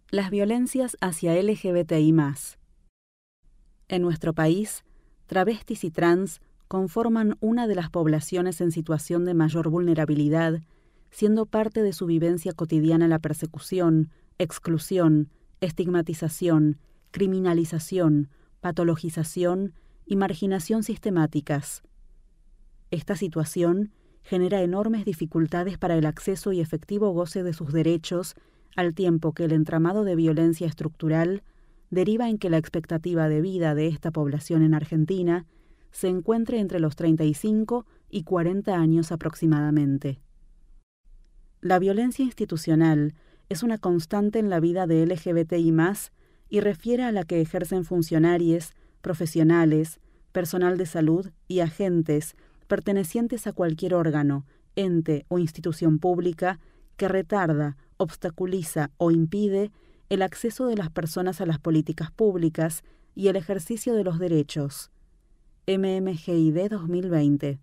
Las violencias hacia LGBTI+. En nuestro país, travestis y trans conforman una de las poblaciones en situación de mayor vulnerabilidad, siendo parte de su vivencia cotidiana la persecución, exclusión, estigmatización, criminalización, patologización y marginación sistemáticas. Esta situación genera enormes dificultades para el acceso y efectivo goce de sus derechos, al tiempo que el entramado de violencia estructural deriva en que la expectativa de vida de esta población en Argentina se encuentre entre los 35 y 40 años aproximadamente. La violencia institucional es una constante en la vida de LGBTI+, y refiere a la que ejercen funcionarios, profesionales, personal de salud y agentes pertenecientes a cualquier órgano, ente o institución pública que retarda, obstaculiza o impide el acceso de las personas a las políticas públicas y el ejercicio de los derechos. MMGID 2020.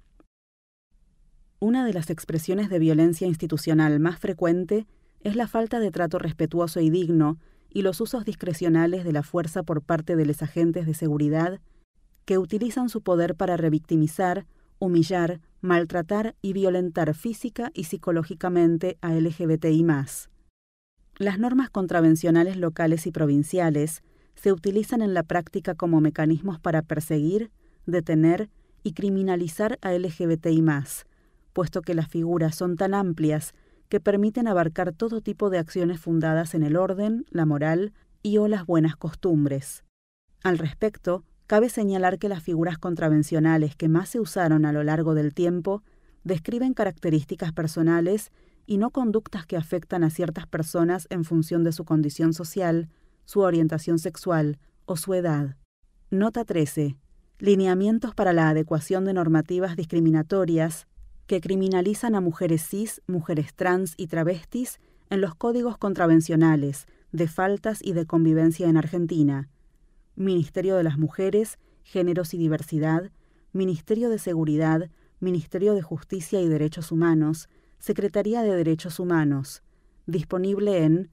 Una de las expresiones de violencia institucional más frecuente es la falta de trato respetuoso y digno y los usos discrecionales de la fuerza por parte de los agentes de seguridad que utilizan su poder para revictimizar, humillar, maltratar y violentar física y psicológicamente a LGBTI+. Las normas contravencionales locales y provinciales se utilizan en la práctica como mecanismos para perseguir, detener y criminalizar a LGBTI+, puesto que las figuras son tan amplias que permiten abarcar todo tipo de acciones fundadas en el orden, la moral y o las buenas costumbres. Al respecto, cabe señalar que las figuras contravencionales que más se usaron a lo largo del tiempo describen características personales y no conductas que afectan a ciertas personas en función de su condición social, su orientación sexual o su edad. Nota 13. Lineamientos para la adecuación de normativas discriminatorias que criminalizan a mujeres cis, mujeres trans y travestis en los códigos contravencionales de faltas y de convivencia en Argentina. Ministerio de las Mujeres, Géneros y Diversidad, Ministerio de Seguridad, Ministerio de Justicia y Derechos Humanos, Secretaría de Derechos Humanos. Disponible en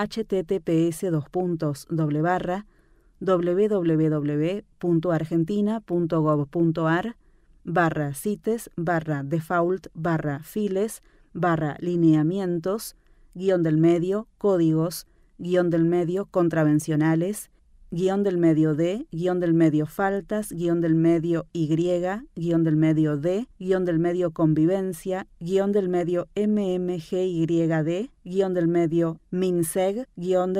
https://www.argentina.gov.ar/cites/files/lineamientos, contravencionales, faltas, y, convivencia, MMGYD, MINSEG,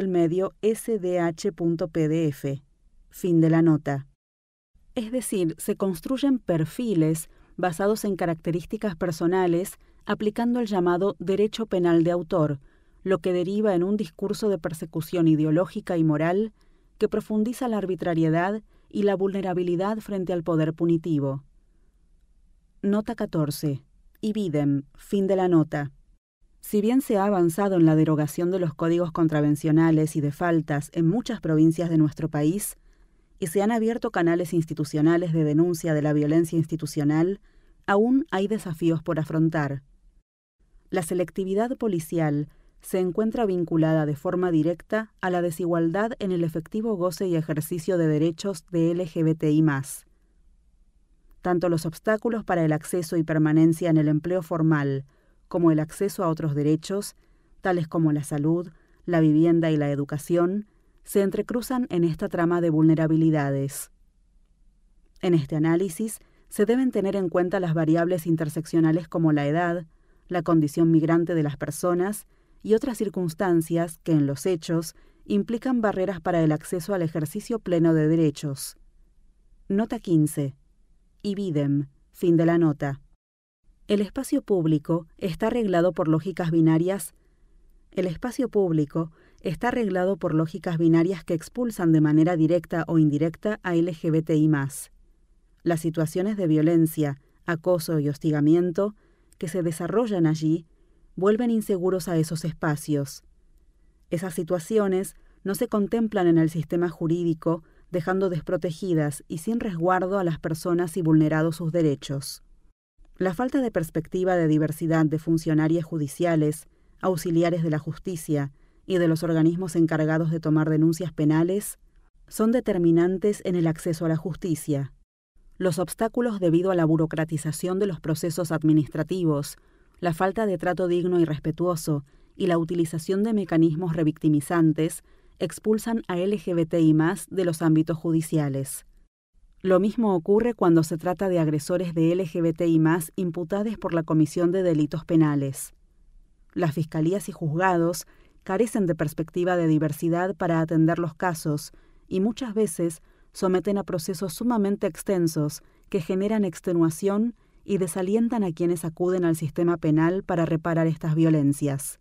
SDH.pdf. Fin de la nota. Es decir, se construyen perfiles basados en características personales aplicando el llamado derecho penal de autor, lo que deriva en un discurso de persecución ideológica y moral que profundiza la arbitrariedad y la vulnerabilidad frente al poder punitivo. Nota 14. Ibidem. Fin de la nota. Si bien se ha avanzado en la derogación de los códigos contravencionales y de faltas en muchas provincias de nuestro país, y se han abierto canales institucionales de denuncia de la violencia institucional, aún hay desafíos por afrontar. La selectividad policial se encuentra vinculada de forma directa a la desigualdad en el efectivo goce y ejercicio de derechos de LGBTI+. Tanto los obstáculos para el acceso y permanencia en el empleo formal como el acceso a otros derechos, tales como la salud, la vivienda y la educación, se entrecruzan en esta trama de vulnerabilidades. En este análisis se deben tener en cuenta las variables interseccionales como la edad, la condición migrante de las personas y otras circunstancias que en los hechos implican barreras para el acceso al ejercicio pleno de derechos. Nota 15. Ibidem. Fin de la nota. El espacio público está arreglado por lógicas binarias. El espacio público está arreglado por lógicas binarias que expulsan de manera directa o indirecta a LGBTI+. Las situaciones de violencia, acoso y hostigamiento que se desarrollan allí vuelven inseguros a esos espacios. Esas situaciones no se contemplan en el sistema jurídico, dejando desprotegidas y sin resguardo a las personas y vulnerados sus derechos. La falta de perspectiva de diversidad de funcionarios judiciales, auxiliares de la justicia y de los organismos encargados de tomar denuncias penales son determinantes en el acceso a la justicia. Los obstáculos debido a la burocratización de los procesos administrativos, la falta de trato digno y respetuoso y la utilización de mecanismos revictimizantes expulsan a LGBTI+ de los ámbitos judiciales. Lo mismo ocurre cuando se trata de agresores de LGBTI+ imputados por la comisión de delitos penales. Las fiscalías y juzgados carecen de perspectiva de diversidad para atender los casos y muchas veces someten a procesos sumamente extensos que generan extenuación y desalientan a quienes acuden al sistema penal para reparar estas violencias.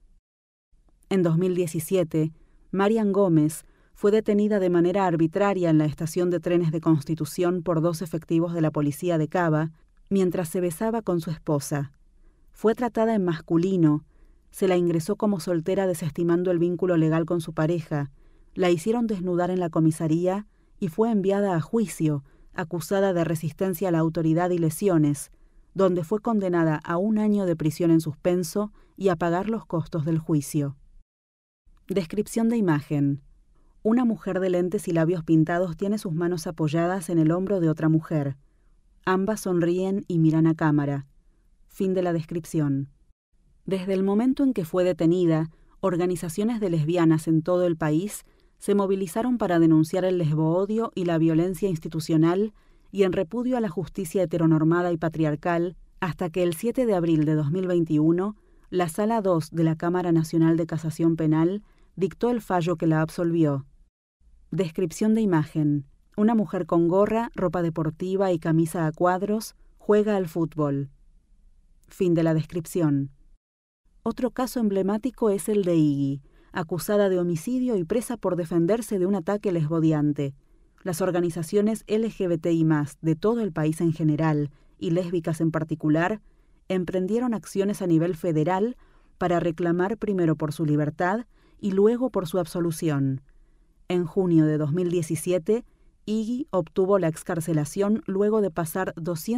En 2017, Marian Gómez fue detenida de manera arbitraria en la estación de trenes de Constitución por 2 efectivos de la policía de Cava mientras se besaba con su esposa. Fue tratada en masculino, se la ingresó como soltera desestimando el vínculo legal con su pareja, la hicieron desnudar en la comisaría y fue enviada a juicio, acusada de resistencia a la autoridad y lesiones, donde fue condenada a 1 año de prisión en suspenso y a pagar los costos del juicio. Descripción de imagen. Una mujer de lentes y labios pintados tiene sus manos apoyadas en el hombro de otra mujer. Ambas sonríen y miran a cámara. Fin de la descripción. Desde el momento en que fue detenida, organizaciones de lesbianas en todo el país se movilizaron para denunciar el lesboodio y la violencia institucional y en repudio a la justicia heteronormada y patriarcal, hasta que el 7 de abril de 2021, la Sala 2 de la Cámara Nacional de Casación Penal dictó el fallo que la absolvió. Descripción de imagen. Una mujer con gorra, ropa deportiva y camisa a cuadros juega al fútbol. Fin de la descripción. Otro caso emblemático es el de Iggy, acusada de homicidio y presa por defenderse de un ataque lesbodiante. Las organizaciones LGBTI+ de todo el país en general, y lésbicas en particular, emprendieron acciones a nivel federal para reclamar primero por su libertad y luego por su absolución. En junio de 2017, Iggy obtuvo la excarcelación luego de pasar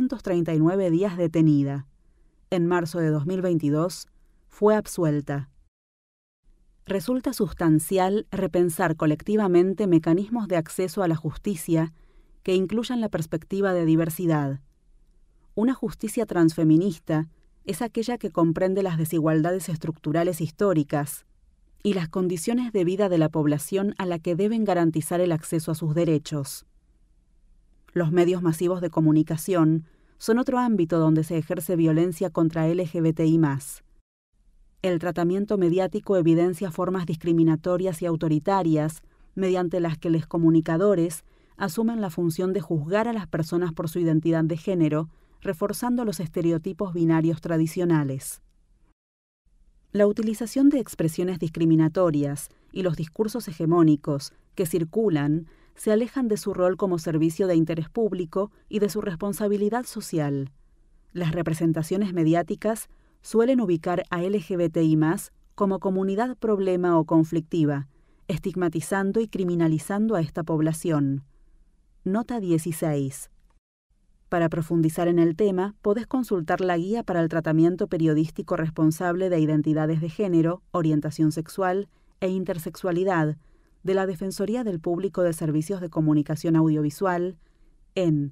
239 días detenida. En marzo de 2022, fue absuelta. Resulta sustancial repensar colectivamente mecanismos de acceso a la justicia que incluyan la perspectiva de diversidad. Una justicia transfeminista es aquella que comprende las desigualdades estructurales históricas y las condiciones de vida de la población a la que deben garantizar el acceso a sus derechos. Los medios masivos de comunicación son otro ámbito donde se ejerce violencia contra LGBTI+. El tratamiento mediático evidencia formas discriminatorias y autoritarias mediante las que los comunicadores asumen la función de juzgar a las personas por su identidad de género, reforzando los estereotipos binarios tradicionales. La utilización de expresiones discriminatorias y los discursos hegemónicos que circulan se alejan de su rol como servicio de interés público y de su responsabilidad social. Las representaciones mediáticas suelen ubicar a LGBTI+ como comunidad problema o conflictiva, estigmatizando y criminalizando a esta población. Nota 16. Para profundizar en el tema, podés consultar la Guía para el Tratamiento Periodístico Responsable de Identidades de Género, Orientación Sexual e Intersexualidad de la Defensoría del Público de Servicios de Comunicación Audiovisual en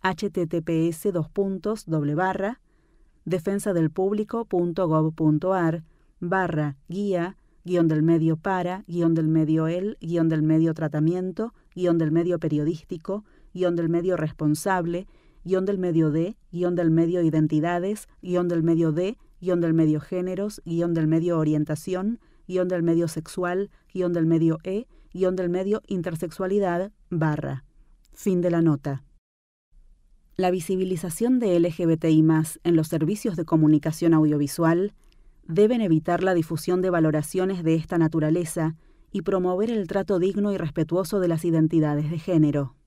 https://defensadelpublico.gov.ar/guía-del-medio para-del-medio tratamiento -del-medio periodístico -del-medio responsable -del-medio de-del-medio identidades -del-medio de-del-medio géneros -del-medio orientación -del-medio sexual -del-medio -del-medio intersexualidad / Fin de la nota. La visibilización de LGBTI+ en los servicios de comunicación audiovisual deben evitar la difusión de valoraciones de esta naturaleza y promover el trato digno y respetuoso de las identidades de género.